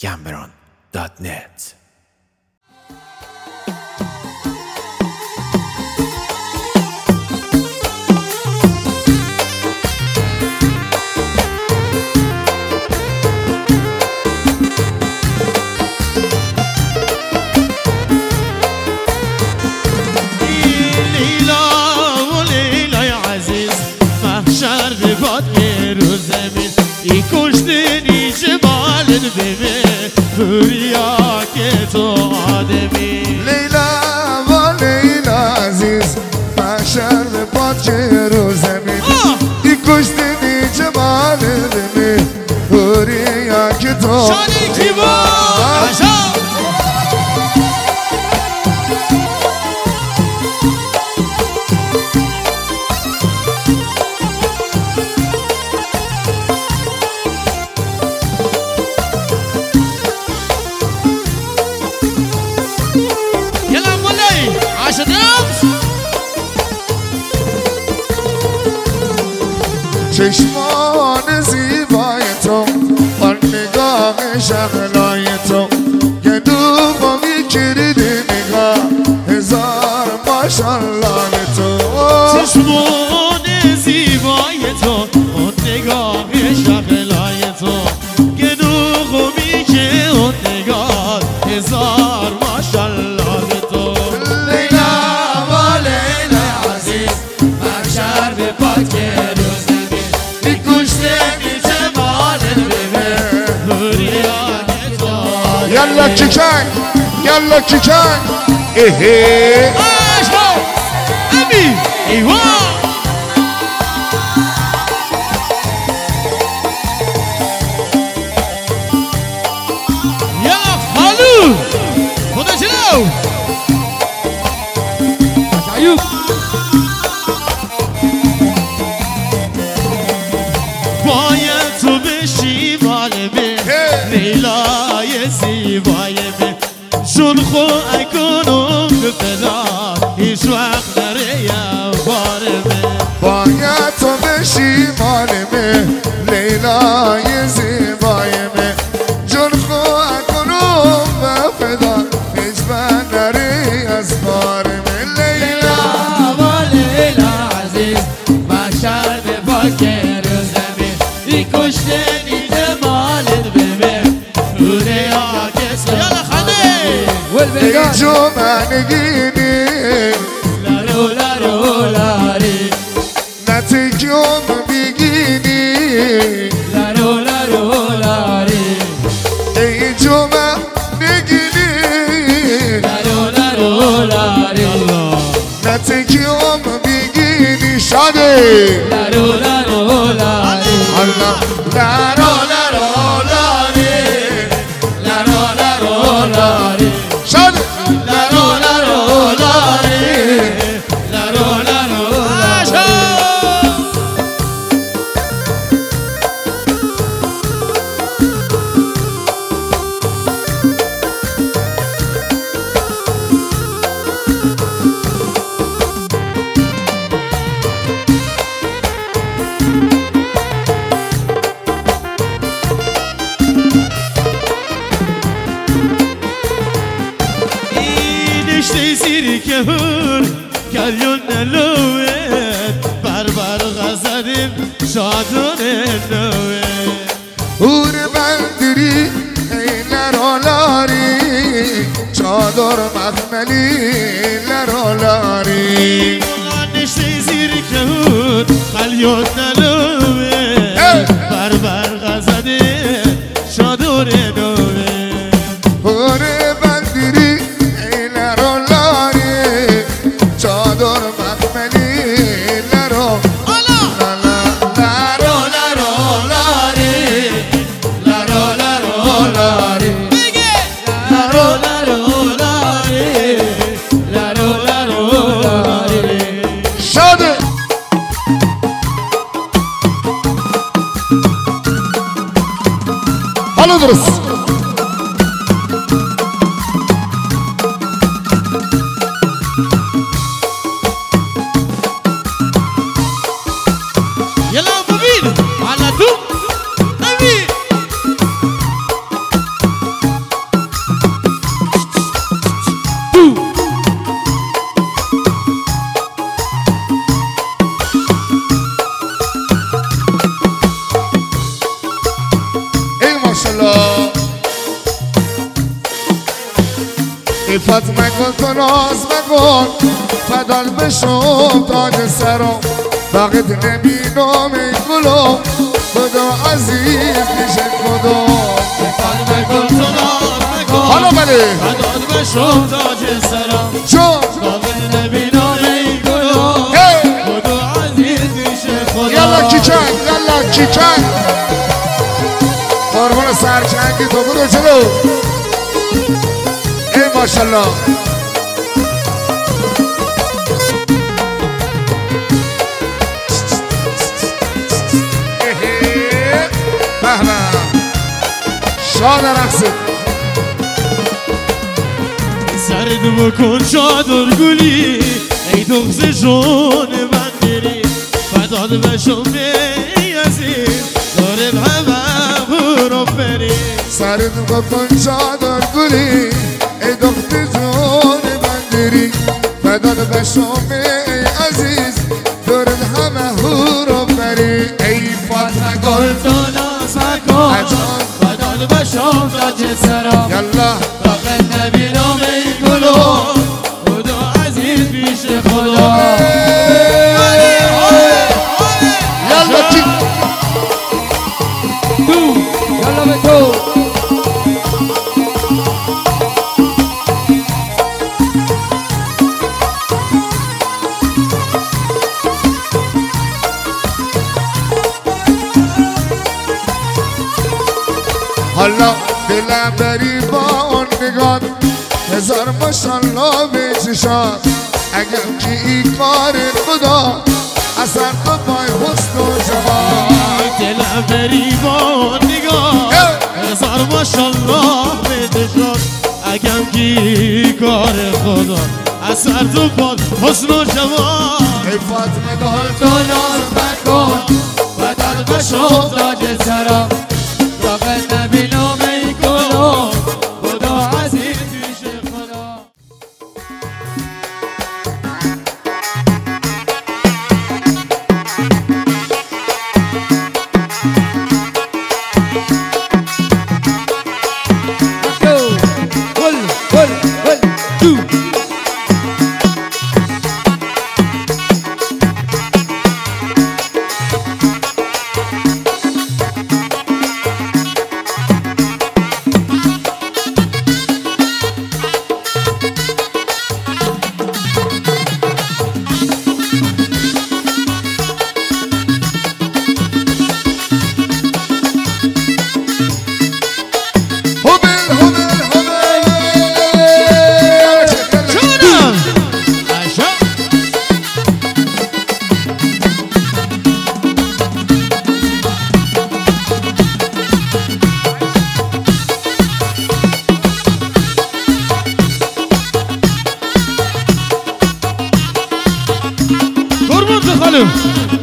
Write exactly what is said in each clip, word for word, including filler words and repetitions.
گمبران دات نت. ای کشتنی جمالت ببه بریا که تو آدمی لیلا و لیلا عزیز محشر به پاد که رو زمین ای کشتنی جمالت ببه بریا که تو شانی کی با چشمان زیبای تو آن نگاه شغلای تو که دوبا میکرده نگاه هزار ماشالله تو چشمان زیبای تو آن نگاه شغلای تو که دوبا میکرده اون نگاه هزار ماشالله تو لیلا و لیلا عزیز محشر به پاک يلا كيكان يلا كيكان ايه اشهر ابي ايوه يلا خالو خدا شنو ايوب باید تو بشی بالبه لیلای زیبای به چون خو اکنم به فدا هیچ وقت نره یا بارمه باید تو بشی بالبه لیلای زیبای به چون خو اکنم به فدا هیچ وقت نره از بارمه لیلا و لیلا عزیز محشر به پاک روزمه ای کشتنی جمالت ببه ای جو منگینی لارو لارو لاری نتیجوم بگینی لارو لارو لاری ای جو منگینی لارو لارو لاری نتیجوم بگینی شادی لارو لارو لاری الله لارو لارو لاری لارو لارو لاری شادی لارو لارو لاری لارو لارو لاری که هر کلیون نلوه بر بر غزدیم شادون نوه هور بندری ای لرولاری چادر مخملی لرولاری نشته زیر که هر کلیون نلوه بر بر غزدیم شادون نوه هور بندری ای لرولاری چادر مخملی لرو حالا درست ای فاطمه گل تو ناز مکن فدال بشم تاج سرم وقت نبینم ای گلم خدا عزیز پیش خدا فاطمه گل تو ناز مکن حالا بله فدال بشم تاج سرم چون وقت نبینم ای گلم خدا عزیز پیش خدا یالا کیچنگ یالا کیچنگ قربون سرچنگی تو برو جلو ای ماشالله بهبه شاد رقصه سرد بکن چادر گلی ای دغز جون من بری فداد بشم ای عزیز داره همه برو بری سرد بکن چادر گلی ای دخت جون بندری فداد بشم ای عزیز دارد همه هورو بری ای فاطمه گل تو ناز مکن فداد بشم تاج سرم یالا فقط نبینم ای گلم خدا عزیز پیش خدا یالا کی تو یالا به تو حالا دلم بری با اون نگاه هزار ماشالله به چشات اگر که این کار خدا اثر تو پای حسن و جمال دلم بری با نگاه هزار ماشالله بده شد اگم کی کار خدا اثر تو پاد حسن و جمال ای فاطمه گل تو ناز مکن فدال بشم تاج سرم فقط نبینم ای گلم خدا عزیز پیش خدا گل گل گل تو هبل هبل هبل جونم عشا قربونت خانم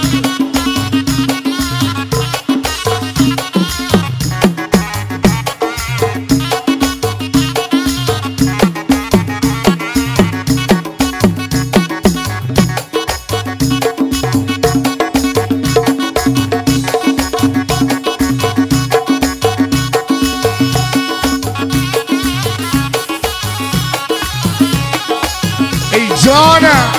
ای جانم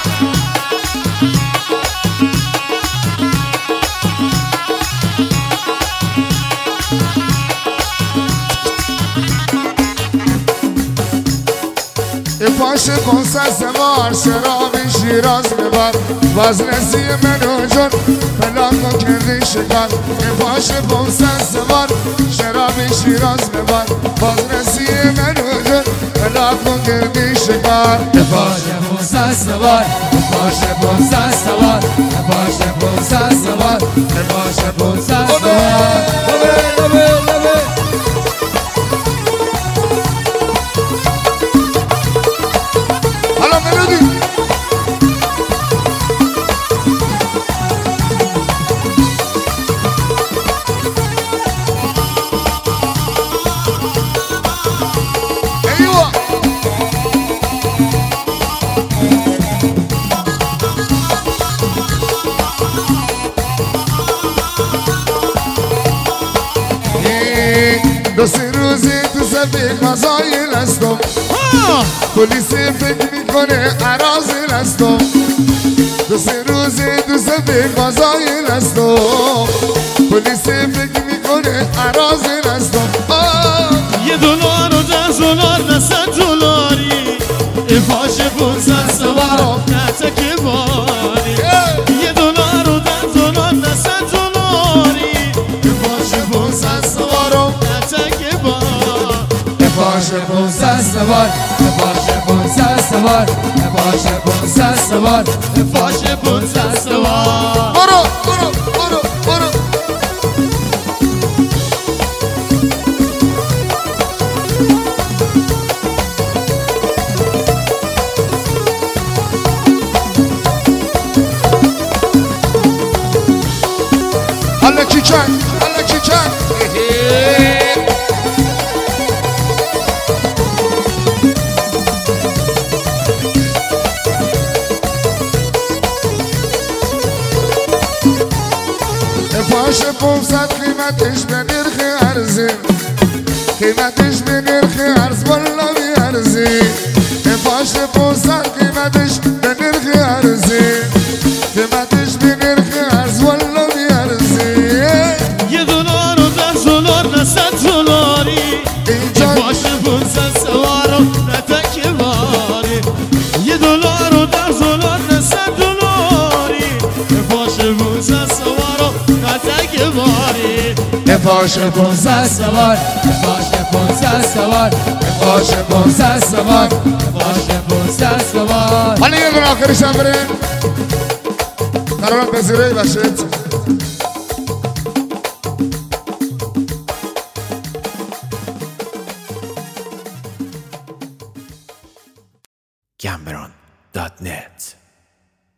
ای پاش کنسر سوار شراب شیراز ببر باز نسی منو جون پلاکو کردی شکر ای پاش کنسر سوار شراب شیراز ببر باز نسی منو جون پلاکو کردی شکر باش بوسه سوار باش بوسه سوار باش بوسه سوار باش بوسه سوار لبه لبه لبه حالا ملودی ایوه دو سه روزی تو سفید مزایل هستم پلیس فکر میکنه عرازل هستم دو سه روزی تو سفید مزایل هستم پلیس فکر میکنه عرازل هستم یه دلار و ده دلار نه صد دلاری فاش پونصد سوار نه تک باری یه دلار و ده دلار نه صد دلاری فاش پونصد سوار نه تک باری فاش پونصد سوار فاش پونصد سوار فاش پونصد سوار فاش پونصد سوار برو برو برو برو Allah çiçek, Allah çiçek. فاش پونصد قیمتش به نرخ ارزی قیمتش به نرخ ارز والا بیارزی فاش پونصد قیمتش به نرخ ارزی قیمتش به نرخ ارز والا بیارزی یه دلار و ده دلار نه صد دلاری فاش پونصد سوار نه تک باری یه دلار و ده دلار نه صد دلاری فاش پونصد سوار نه تک باری فاش پونصد سوار فاش پونصد سوار فاش پونصد سوار فاش پونصد سوار حالا یه دون آخرش هم بریم قرارم پذیره باشید Cameron dot net